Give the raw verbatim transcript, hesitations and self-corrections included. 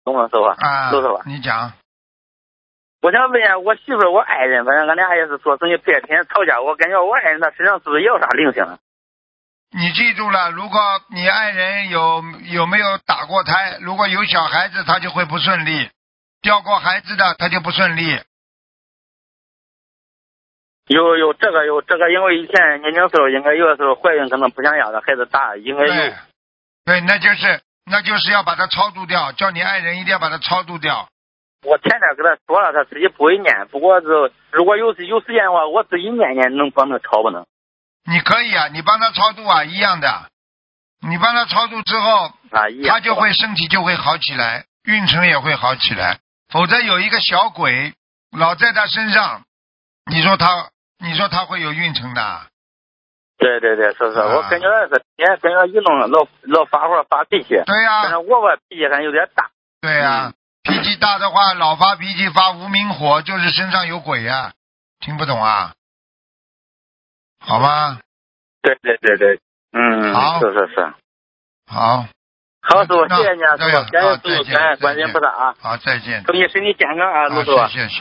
懂吗，师傅？ 啊， 陆师傅， 你讲。 我想问一下，我媳妇儿我爱人，反正俺俩也是做生意，白天吵架，我感觉我爱人他身上是不是也有啥灵性啊？ 你记住了，如果你爱人有有没有打过胎，如果有小孩子，他就会不顺利；掉过孩子的，他就不顺利。 有有这个有这个，因为以前年轻时候应该有的时候怀孕可能不想要的孩子大，应该有。 对，对，那就是那就是要把它超度掉，叫你爱人一定要把它超度掉。 我前天跟他说了，他自己不会念，不过是如果有有时间的话，我自己念念能帮他超不能？ 你可以啊，你帮他超度啊，一样的。你帮他超度之后， 啊，一样他就会身体就会好起来，运程也会好起来。否则有一个小鬼老在他身上，你说他，你说他会有运程的？ 对对对，是是， 啊、 我感觉是天天跟他一弄老老发火发脾气。 对呀、 反正我吧脾气还有点大。 对呀、 嗯脾气大的话，老发脾气发无名火，就是身上有鬼呀、听不懂啊？好吧。 对对对对，嗯， 好是是是。 好。 好，师傅，谢谢你啊，师傅， 那样感谢师傅， 好再见感谢观世音菩萨啊， 好，再见。 祝你身体健康啊， 好， 陆师傅。 谢谢。